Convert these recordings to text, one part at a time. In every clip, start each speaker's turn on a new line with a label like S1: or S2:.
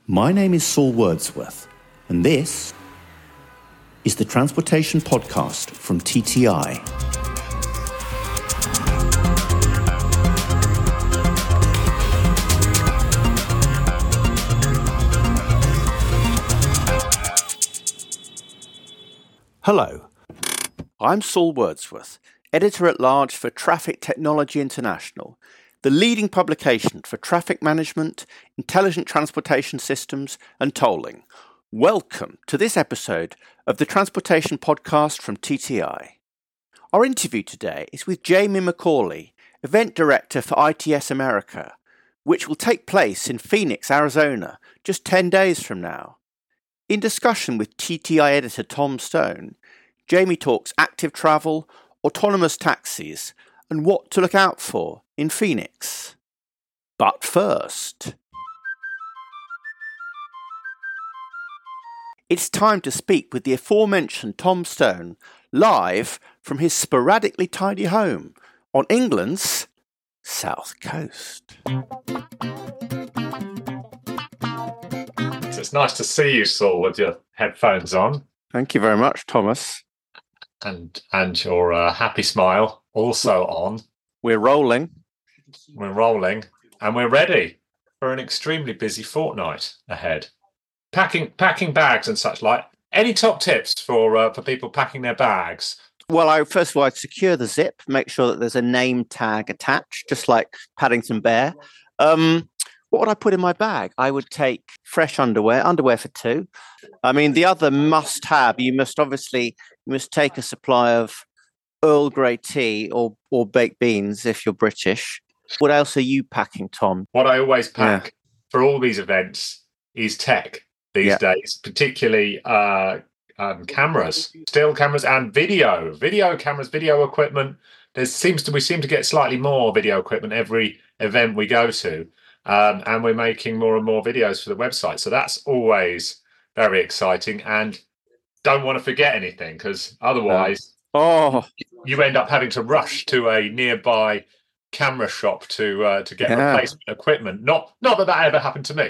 S1: My name is Saul Wordsworth, and this is the Transportation Podcast from TTI. Hello, I'm Saul Wordsworth, Editor-at-Large for Traffic Technology International, the leading publication for traffic management, intelligent transportation systems, and tolling. Welcome to this episode of the Transportation Podcast from TTI. Our interview today is with Jamie McCauley, Event Director for ITS America, which will take place in Phoenix, Arizona, just 10 days from now. In discussion with TTI editor Tom Stone, Jamie talks active travel, autonomous taxis, and what to look out for in Phoenix. But first, it's time to speak with the aforementioned Tom Stone, live from his sporadically tidy home on England's South Coast.
S2: It's nice to see you, Saul, with your headphones on.
S1: Thank you very much, Thomas.
S2: And your happy smile also on.
S1: We're rolling.
S2: We're rolling, and we're ready for an extremely busy fortnight ahead. Packing bags and such like. Any top tips for people packing their bags?
S1: Well, first of all, I'd secure the zip, make sure that there's a name tag attached, just like Paddington Bear. What would I put in my bag? I would take fresh underwear for two. I mean, the other must-have, you must take a supply of Earl Grey tea or baked beans if you're British. What else are you packing, Tom?
S2: What I always pack for all these events is tech these days, particularly cameras, still cameras and video cameras, video equipment. We seem to get slightly more video equipment every event we go to. And we're making more and more videos for the website. So that's always very exciting. And don't want to forget anything, because otherwise you end up having to rush to a nearby camera shop to get replacement equipment. Not that ever happened to me.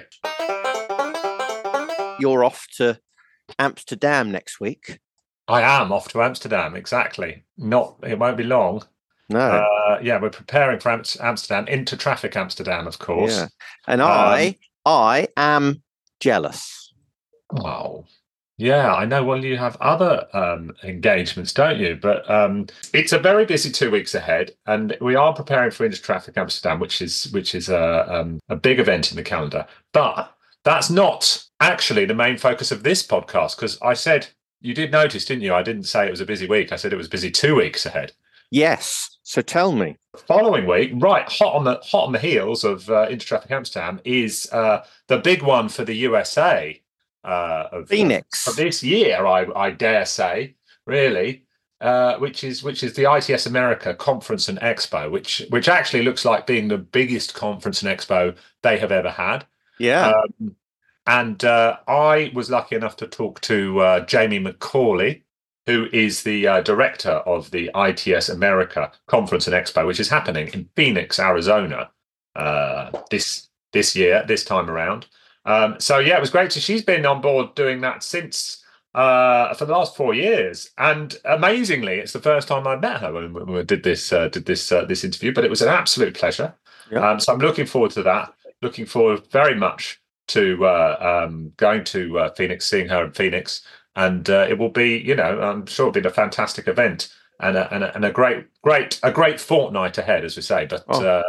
S1: You're off to Amsterdam next week.
S2: I am off to Amsterdam, exactly. It won't be long.
S1: No.
S2: We're preparing for Amsterdam, into traffic Amsterdam, of course.
S1: Yeah. And I am jealous.
S2: Wow. Yeah, I know. Well, you have other engagements, don't you? But it's a very busy 2 weeks ahead, and we are preparing for Into Traffic Amsterdam, which is a big event in the calendar. But that's not actually the main focus of this podcast, because I said, you did notice, didn't you? I didn't say it was a busy week. I said it was busy 2 weeks ahead.
S1: Yes. So tell me.
S2: The following week, right, hot on the heels of Into Traffic Amsterdam, is the big one for the USA of
S1: Phoenix
S2: of this year. I dare say, really, which is the ITS America Conference and Expo, which actually looks like being the biggest conference and expo they have ever had.
S1: Yeah.
S2: And I was lucky enough to talk to Jamie McCauley, who is the director of the ITS America Conference and Expo, which is happening in Phoenix, Arizona, this year, this time around. It was great. So she's been on board doing that since for the last 4 years, and amazingly, it's the first time I met her when we did this interview. But it was an absolute pleasure. Yeah. So I'm looking forward to that. Looking forward very much to going to Phoenix, seeing her in Phoenix. And it will be, I'm sure it'll be a fantastic event and a great fortnight ahead, as we say. But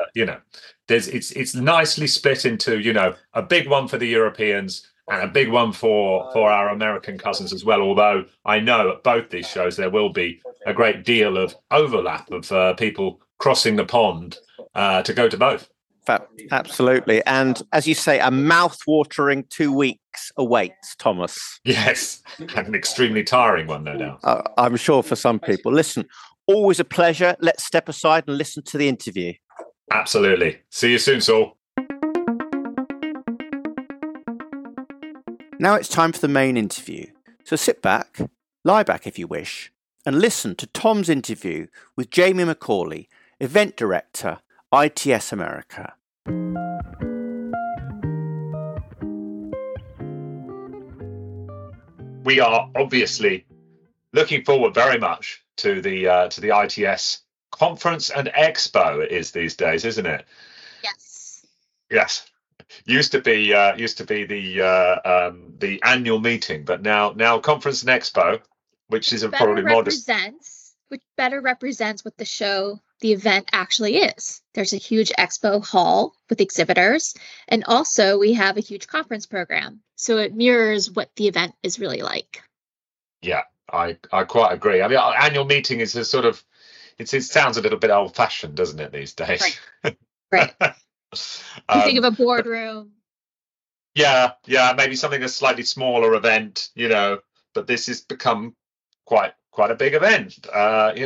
S2: it's nicely split into a big one for the Europeans and a big one for our American cousins as well. Although I know at both these shows there will be a great deal of overlap of people crossing the pond to go to both.
S1: Absolutely. And as you say, a mouth-watering 2 weeks awaits, Thomas.
S2: Yes, and an extremely tiring one, no doubt.
S1: I'm sure for some people. Listen, always a pleasure. Let's step aside and listen to the interview.
S2: Absolutely. See you soon, Saul.
S1: Now it's time for the main interview. So sit back, lie back if you wish, and listen to Tom's interview with Jamie McCauley, Event Director, ITS America.
S2: we are obviously looking forward very much to the ITS conference and expo. It is these days, isn't it?
S3: Yes.
S2: Yes. Used to be the annual meeting, but now conference and expo, which is probably modest.
S3: Which better represents what the event actually is. There's a huge expo hall with exhibitors, and also we have a huge conference program. So it mirrors what the event is really like.
S2: Yeah, I quite agree. I mean, our annual meeting is a sort of, it sounds a little bit old fashioned, doesn't it, these days?
S3: Right. You think of a boardroom.
S2: Yeah, maybe something a slightly smaller event, but this has become quite a big event. At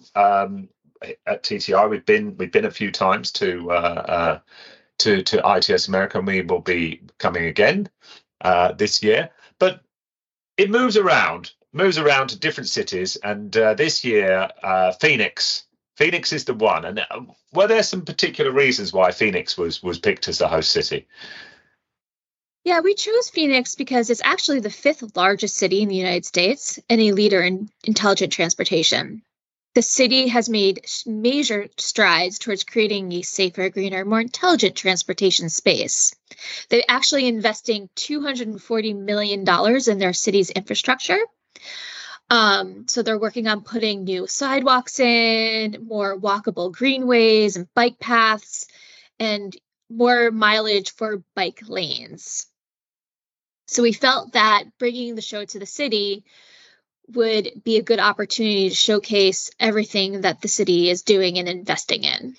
S2: TTI we've been a few times to ITS America, and we will be coming again this year. But it moves around to different cities, and this year Phoenix is the one. And were there some particular reasons why Phoenix was picked as the host city?
S3: Yeah, we chose Phoenix because it's actually the 5th largest city in the United States and a leader in intelligent transportation. The city has made major strides towards creating a safer, greener, more intelligent transportation space. They're actually investing $240 million in their city's infrastructure. So they're working on putting new sidewalks in, more walkable greenways and bike paths, and more mileage for bike lanes. So we felt that bringing the show to the city would be a good opportunity to showcase everything that the city is doing and investing in.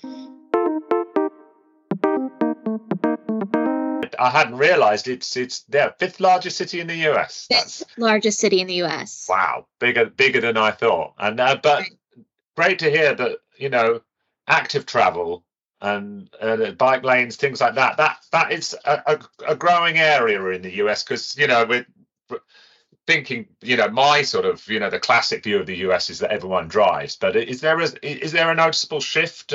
S2: I hadn't realized it's the 5th largest city in the US.
S3: That's largest city in the US.
S2: Wow, bigger than I thought. And but great to hear that active travel and bike lanes, things like that. That is a growing area in the US, because we're thinking, my sort of the classic view of the US is that everyone drives. But is there a noticeable shift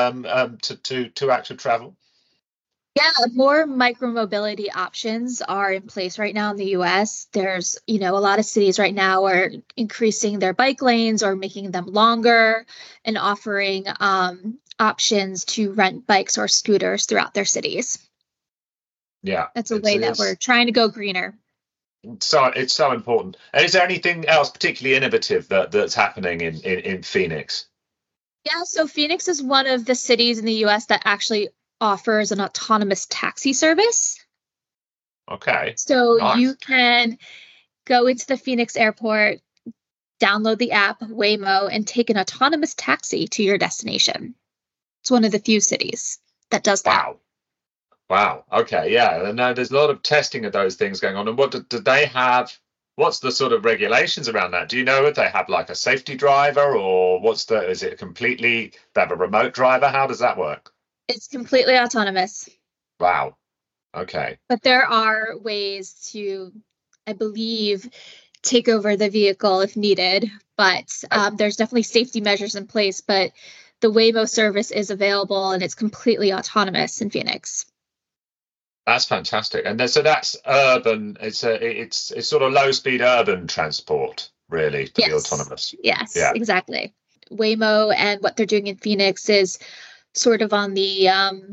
S2: to active travel?
S3: Yeah, more micromobility options are in place right now in the US. There's, a lot of cities right now are increasing their bike lanes or making them longer and offering options to rent bikes or scooters throughout their cities.
S2: Yeah.
S3: That's a way that we're trying to go greener.
S2: So it's so important. And is there anything else particularly innovative that's happening in Phoenix?
S3: Yeah, so Phoenix is one of the cities in the US that actually offers an autonomous taxi service.
S2: Okay.
S3: So You can go into the Phoenix airport, download the app Waymo, and take an autonomous taxi to your destination. It's one of the few cities that does that.
S2: Wow. Okay. Yeah. And there's a lot of testing of those things going on. And what do they have? What's the sort of regulations around that? Do you know if they have like a safety driver, or is it completely, they have a remote driver? How does that work?
S3: It's completely autonomous.
S2: Wow. Okay.
S3: But there are ways to, I believe, take over the vehicle if needed. But there's definitely safety measures in place. But the Waymo service is available, and it's completely autonomous in Phoenix.
S2: That's fantastic. And so that's urban. It's sort of low speed urban transport, really, for the autonomous.
S3: Yes, yeah. Exactly. Waymo and what they're doing in Phoenix is sort of on the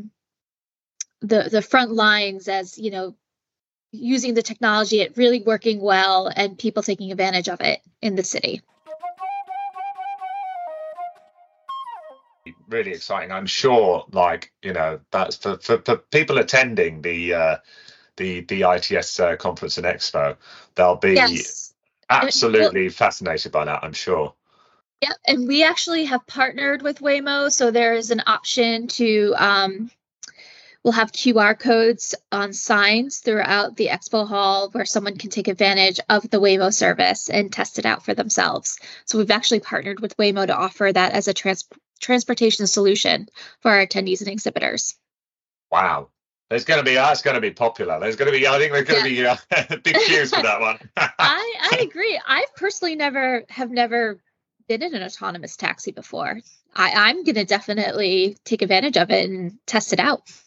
S3: front lines, as using the technology, it really working well, and people taking advantage of it in the city.
S2: Really exciting. I'm sure, that's for people attending the ITS conference and expo, they'll be absolutely fascinated by that, I'm sure.
S3: Yeah, and we actually have partnered with Waymo, so there is an option to we'll have QR codes on signs throughout the expo hall where someone can take advantage of the Waymo service and test it out for themselves. So we've actually partnered with Waymo to offer that as a transportation solution for our attendees and exhibitors.
S2: Wow. That's going to be popular. I think there's going to be big queues for that one.
S3: I agree. I personally have never been in an autonomous taxi before. I'm going to definitely take advantage of it and test it out.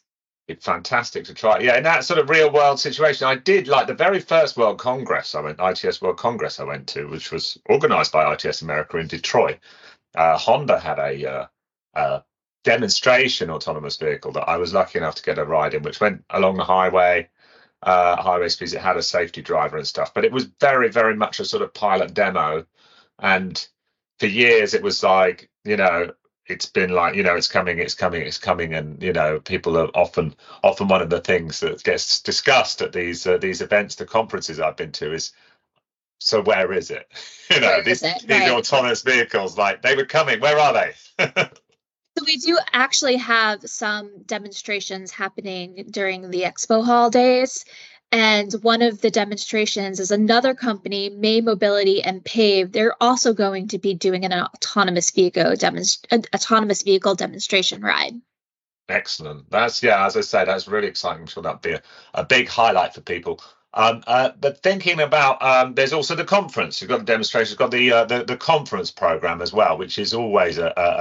S2: It's fantastic to try. Yeah, in that sort of real world situation, I did like the very first World Congress ITS World Congress I went to, which was organized by ITS America in Detroit. Honda had a demonstration autonomous vehicle that I was lucky enough to get a ride in, which went along the highway speeds. It had a safety driver and stuff, but it was very, very much a sort of pilot demo. And for years, it was like, it's been like, it's coming. And, people are often one of the things that gets discussed at these events, the conferences I've been to is, so where is it? These autonomous vehicles, like they were coming. Where are they?
S3: So we do actually have some demonstrations happening during the Expo Hall days. And one of the demonstrations is another company, May Mobility and Pave. They're also going to be doing an autonomous vehicle demonstration ride.
S2: Excellent. As I say, that's really exciting. I'm sure that'd be a big highlight for people. But thinking about, there's also the conference. You've got the demonstration. You've got the conference program as well, which is always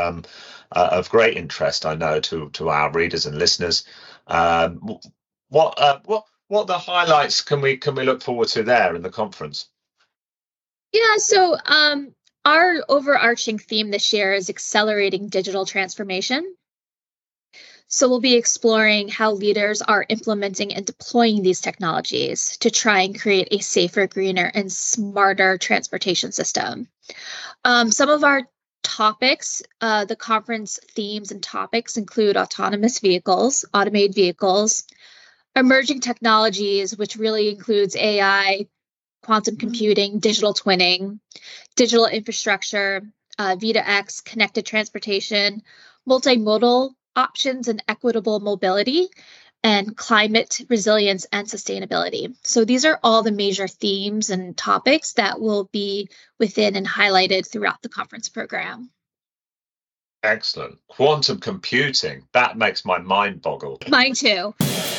S2: of great interest, I know, to our readers and listeners. What the highlights can we look forward to there in the conference?
S3: Yeah, so our overarching theme this year is accelerating digital transformation. So we'll be exploring how leaders are implementing and deploying these technologies to try and create a safer, greener, and smarter transportation system. Some of our topics, the conference themes and topics include autonomous vehicles, automated vehicles, emerging technologies, which really includes AI, quantum computing, digital twinning, digital infrastructure, V2X, connected transportation, multimodal options and equitable mobility, and climate resilience and sustainability. So these are all the major themes and topics that will be within and highlighted throughout the conference program.
S2: Excellent. Quantum computing, that makes my mind boggle.
S3: Mine too.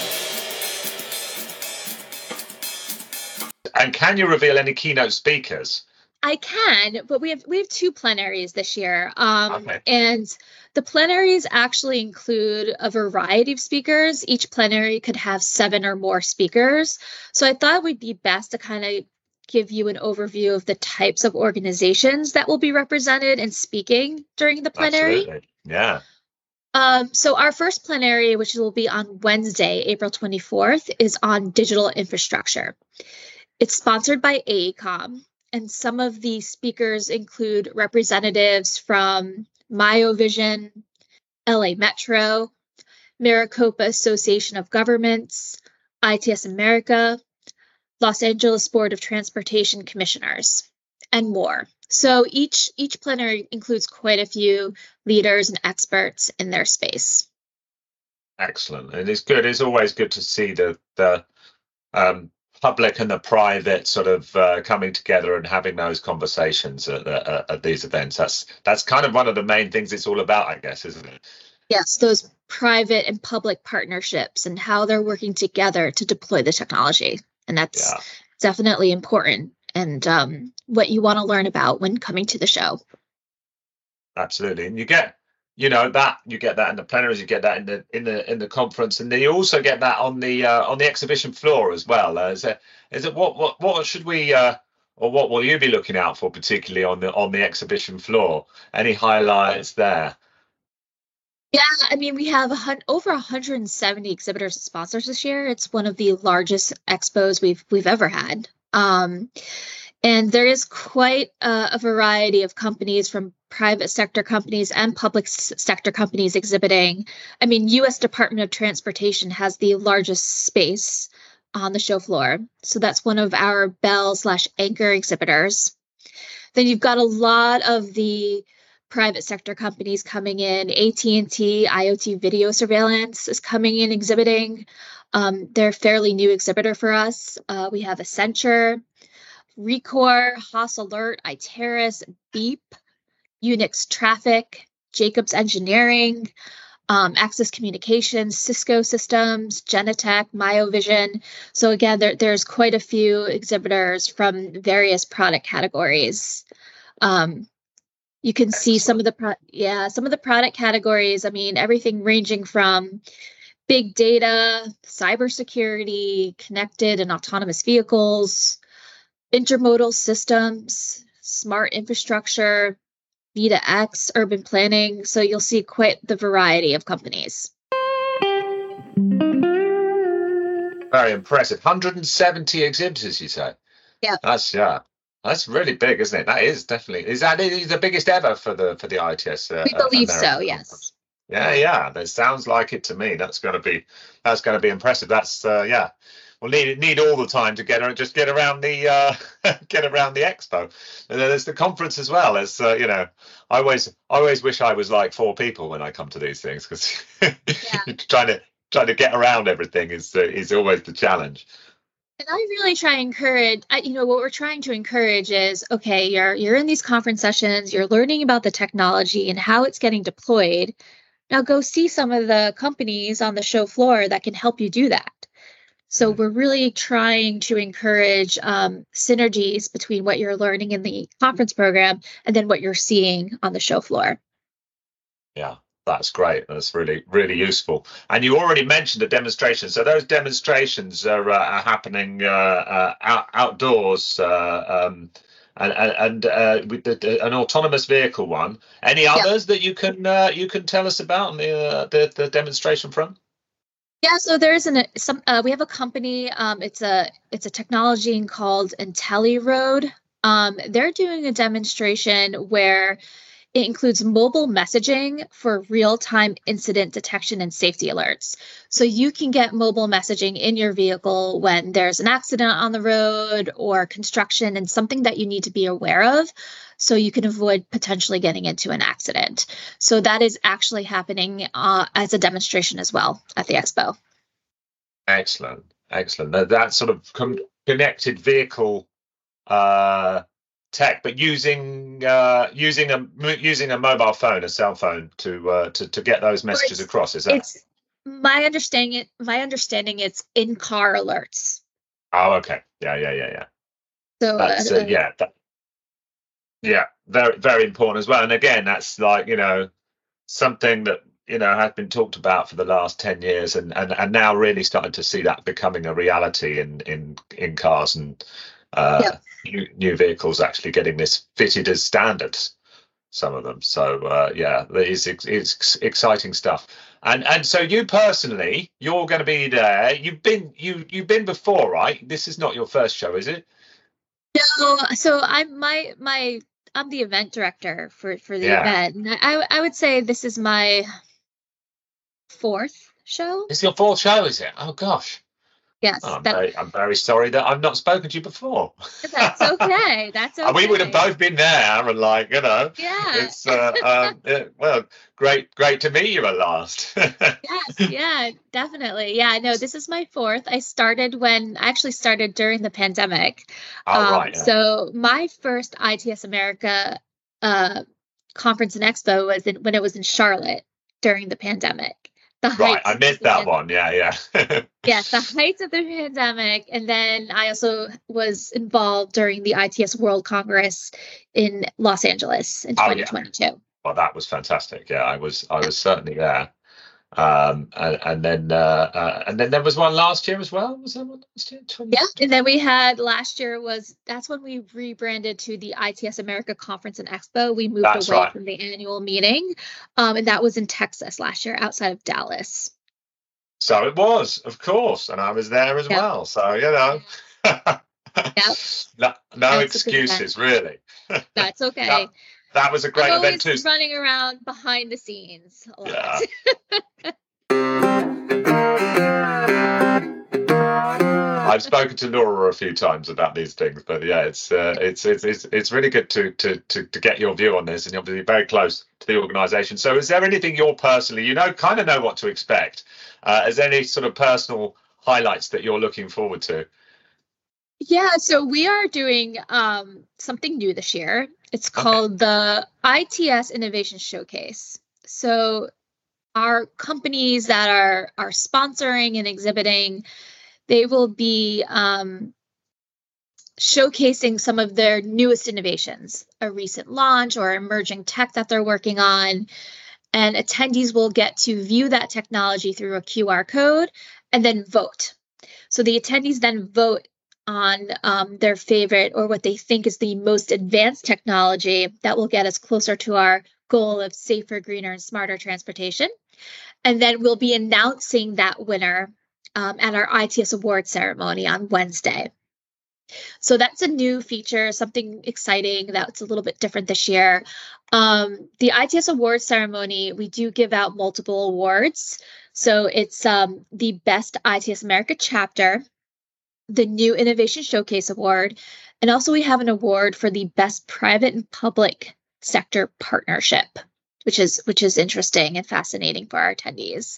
S2: And can you reveal any keynote speakers?
S3: I can, but we have two plenaries this year.
S2: Okay.
S3: And the plenaries actually include a variety of speakers. Each plenary could have 7 or more speakers. So I thought it would be best to kind of give you an overview of the types of organizations that will be represented and speaking during the plenary.
S2: Absolutely. Yeah.
S3: So our first plenary, which will be on Wednesday, April 24th, is on digital infrastructure. It's sponsored by AECOM. And some of the speakers include representatives from MyoVision, LA Metro, Maricopa Association of Governments, ITS America, Los Angeles Board of Transportation Commissioners, and more. So each plenary includes quite a few leaders and experts in their space.
S2: Excellent. And it's good. It's always good to see the public and the private sort of coming together and having those conversations at these events. That's kind of one of the main things it's all about, I guess, isn't it?
S3: Yes, those private and public partnerships and how they're working together to deploy the technology. And that's definitely important and what you want to learn about when coming to the show.
S2: Absolutely. And you get that in the plenaries, you get that in the conference, and then you also get that on the exhibition floor as well. Is it what should we or what will you be looking out for particularly on the exhibition floor? Any highlights there?
S3: Yeah, I mean, we have over 170 exhibitors and sponsors this year. It's one of the largest expos we've ever had. And there is quite a variety of companies, from private sector companies and public sector companies exhibiting. I mean, U.S. Department of Transportation has the largest space on the show floor. So that's one of our Bell/Anchor exhibitors. Then you've got a lot of the private sector companies coming in. AT&T IoT Video Surveillance is coming in exhibiting. They're a fairly new exhibitor for us. We have Accenture, Rekor, Haas Alert, Iteris, Beep, Unix Traffic, Jacobs Engineering, Access Communications, Cisco Systems, Genetec, MyoVision. So again, there's quite a few exhibitors from various product categories. You can see some of the product categories. I mean, everything ranging from big data, cybersecurity, connected and autonomous vehicles, intermodal systems, smart infrastructure, V2X, urban planning. So you'll see quite the variety of companies.
S2: Very impressive. 170 exhibitors, you say?
S3: Yeah.
S2: That's really big, isn't it? That is definitely. Is that the biggest ever for the ITS?
S3: We believe
S2: America
S3: so.
S2: conference?
S3: Yes.
S2: Yeah. That sounds like it to me. That's going to be impressive. That's We'll need all the time to get around the get around the expo. And then there's the conference as well. As I always wish I was like 4 people when I come to these things, because trying to get around everything is always the challenge.
S3: And I really try to encourage, what we're trying to encourage is, okay, you're in these conference sessions, you're learning about the technology and how it's getting deployed. Now go see some of the companies on the show floor that can help you do that. So we're really trying to encourage synergies between what you're learning in the conference program and then what you're seeing on the show floor.
S2: Yeah. That's great. That's really, really useful. And you already mentioned a demonstration. So those demonstrations are happening outdoors, and with an autonomous vehicle one. Any others that you can tell us about on the demonstration front?
S3: Yeah, so there's we have a company. It's a technology called IntelliRoad. They're doing a demonstration where it includes mobile messaging for real-time incident detection and safety alerts. So you can get mobile messaging in your vehicle when there's an accident on the road or construction and something that you need to be aware of, so you can avoid potentially getting into an accident. So that is actually happening as a demonstration as well at the expo.
S2: Excellent. That sort of connected vehicle tech, but using a mobile phone, a cell phone, to get those messages across. Is that?
S3: It's my understanding. It's in-car alerts.
S2: Oh, okay. Yeah.
S3: So
S2: that's very, very important as well. And again, that's like something that has been talked about for the last 10 years, and now really starting to see that becoming a reality in cars and new vehicles actually getting this fitted as standards, some of them. So it's exciting stuff. And so you personally, you're going to be there. You've been before, right? This is not your first show, is it?
S3: No. So I'm the event director for the event. And I would say this is my 4th show.
S2: It's your 4th show, is it? Oh gosh.
S3: Yes.
S2: Oh, I'm very sorry that I've not spoken to you before.
S3: That's okay. That's okay.
S2: We would have both been there, and
S3: Yeah.
S2: It's well, great to meet you at last.
S3: Yes. Yeah. Definitely. Yeah. No, this is my 4th. I actually started during the pandemic.
S2: Right. Yeah.
S3: So my first ITS America conference and expo was when it was in Charlotte during the pandemic.
S2: Right, I missed that one. Yeah.
S3: Yes, the height of the pandemic. And then I also was involved during the ITS World Congress in Los Angeles in 2022.
S2: Yeah. Well, that was fantastic. Yeah, I was certainly there. And then there was one last year as well. Was there one last year?
S3: Yeah, and then we had last year that's when we rebranded to the ITS America Conference and Expo. We moved away from the annual meeting, and that was in Texas last year, outside of Dallas.
S2: So it was, of course, and I was there as well. So no excuses, really.
S3: That's okay.
S2: That was a great event too.
S3: Running around behind the scenes a lot.
S2: I've spoken to Nora a few times about these things, but yeah, it's really good to get your view on this, and you're obviously very close to the organisation. So, is there anything you're personally, kind of know what to expect? Is there any sort of personal highlights that you're looking forward to?
S3: Yeah, so we are doing something new this year. It's called the ITS Innovation Showcase. So our companies that are sponsoring and exhibiting, they will be showcasing some of their newest innovations, a recent launch or emerging tech that they're working on. and attendees will get to view that technology through a QR code and then vote. So the attendees then vote on their favorite or what they think is the most advanced technology that will get us closer to our goal of safer, greener, and smarter transportation. And then we'll be announcing that winner at our ITS award ceremony on Wednesday. So that's a new feature, something exciting that's a little bit different this year. The ITS award ceremony, we do give out multiple awards. So it's the Best ITS America Chapter, the New Innovation Showcase Award, and also we have an award for the Best Private and Public Sector Partnership, which is interesting and fascinating for our attendees.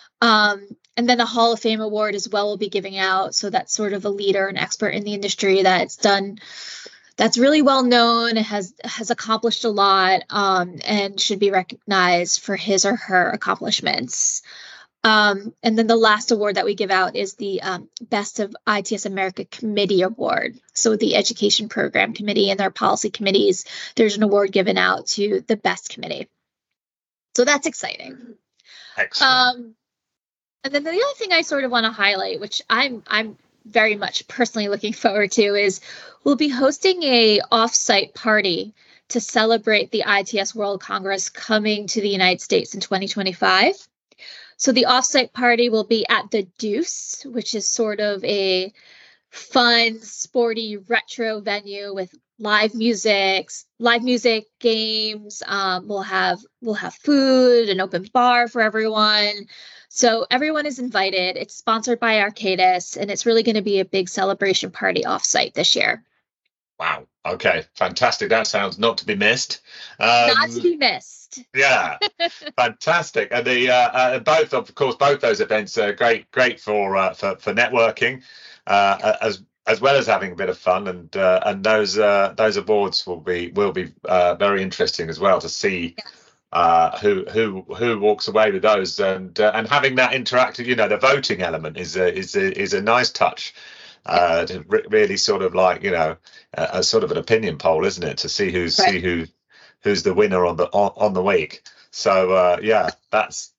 S3: And then the Hall of Fame Award as well will be giving out. So that's sort of a leader and expert in the industry that's really well known, has accomplished a lot, and should be recognized for his or her accomplishments. And then the last award that we give out is the Best of ITS America Committee Award. So the Education Program Committee and their policy committees, there's an award given out to the best committee. So that's exciting.
S2: Excellent.
S3: And then the other thing I sort of want to highlight, which I'm very much personally looking forward to, is we'll be hosting a offsite party to celebrate the ITS World Congress coming to the United States in 2025. So the offsite party will be at the Deuce, which is sort of a fun, sporty, retro venue with live music, games. We'll have food, an open bar for everyone. So everyone is invited. It's sponsored by Arcadis, and it's really going to be a big celebration party offsite this year.
S2: Wow. Okay. Fantastic. That sounds not to be missed.
S3: Not to be missed.
S2: Yeah. Fantastic. And the both those events are great for networking, as well as having a bit of fun, and those awards will be very interesting as well to see.
S3: Yes.
S2: Who walks away with those, and having that interactive, the voting element is a nice touch, to really sort of like, a sort of an opinion poll, isn't it, to see who's the winner on the week. So that's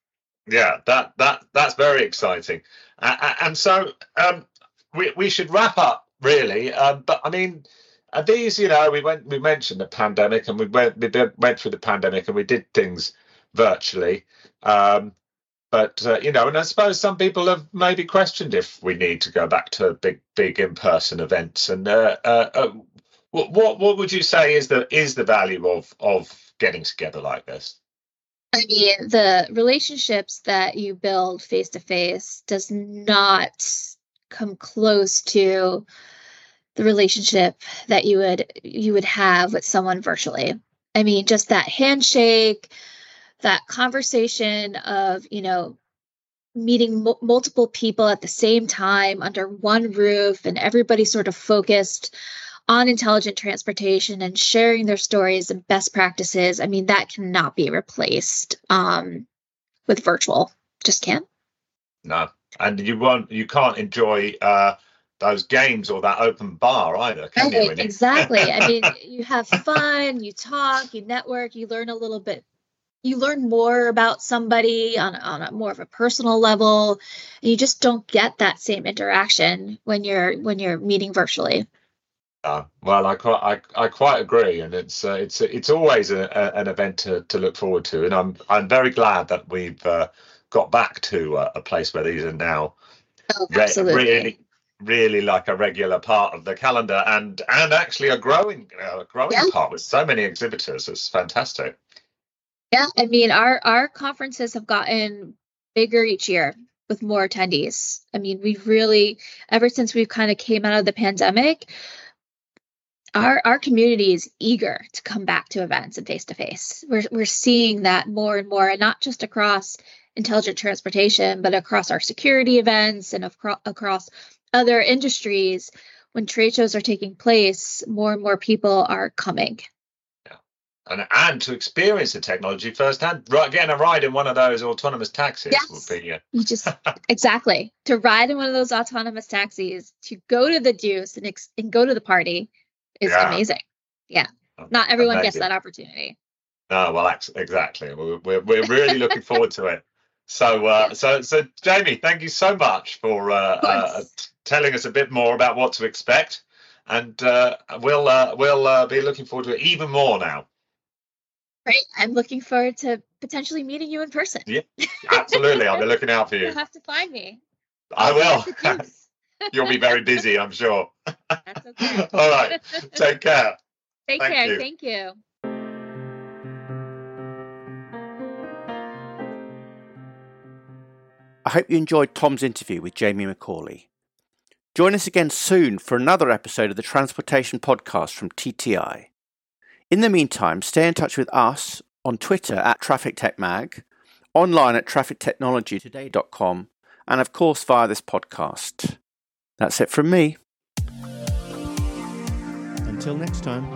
S2: very exciting, and so we should wrap up really, but I mean. These, we mentioned the pandemic, and we went through the pandemic, and we did things virtually. But and I suppose some people have maybe questioned if we need to go back to big in-person events. And what would you say is the value of getting together like this?
S3: I mean, the relationships that you build face to face does not come close to the relationship that you would have with someone virtually. I mean, just that handshake, that conversation of, meeting multiple people at the same time under one roof, and everybody sort of focused on intelligent transportation and sharing their stories and best practices. I mean, that cannot be replaced with virtual. Just can't.
S2: No, and you can't enjoy those games or that open bar either, can you?
S3: Exactly. I mean, you have fun, you talk, you network, you learn a little bit, you learn more about somebody on a more of a personal level, and you just don't get that same interaction when you're meeting virtually.
S2: Well, I quite agree, and it's always an event to look forward to, and I'm very glad that we've got back to a place where these are now really like a regular part of the calendar, and actually a growing part with so many exhibitors. It's fantastic.
S3: Yeah, I mean, our conferences have gotten bigger each year with more attendees. I mean, we've really, ever since we've kind of came out of the pandemic, our community is eager to come back to events and face to face. We're seeing that more and more, and not just across intelligent transportation, but across our security events and across other industries. When trade shows are taking place, more and more people are coming.
S2: Yeah, and to experience the technology firsthand, getting a ride in one of those autonomous taxis will be.
S3: You just exactly, to ride in one of those autonomous taxis, to go to the Deuce and go to the party is amazing. Yeah, not everyone gets that opportunity.
S2: Oh, well, exactly. We're really looking forward to it. So, so Jamie, thank you so much for telling us a bit more about what to expect, and we'll be looking forward to it even more now.
S3: Great. I'm looking forward to potentially meeting you in person.
S2: Yeah, absolutely. I'll be looking out for you.
S3: You'll have to find me.
S2: I will. You'll be very busy, I'm sure.
S3: That's okay.
S2: All right. Take care.
S3: Take care. Thank you.
S1: I hope you enjoyed Tom's interview with Jamie McCauley. Join us again soon for another episode of the Transportation Podcast from TTI. In the meantime, stay in touch with us on Twitter at TrafficTechMag, online at traffictechnologytoday.com, and of course via this podcast. That's it from me. Until next time.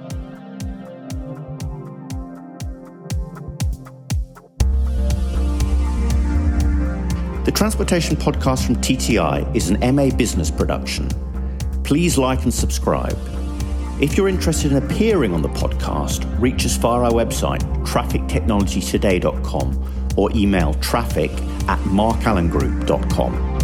S1: The Transportation Podcast from TTI is an MA Business production. Please like and subscribe. If you're interested in appearing on the podcast, reach us via our website, traffictechnologytoday.com, or email traffic@markallengroup.com.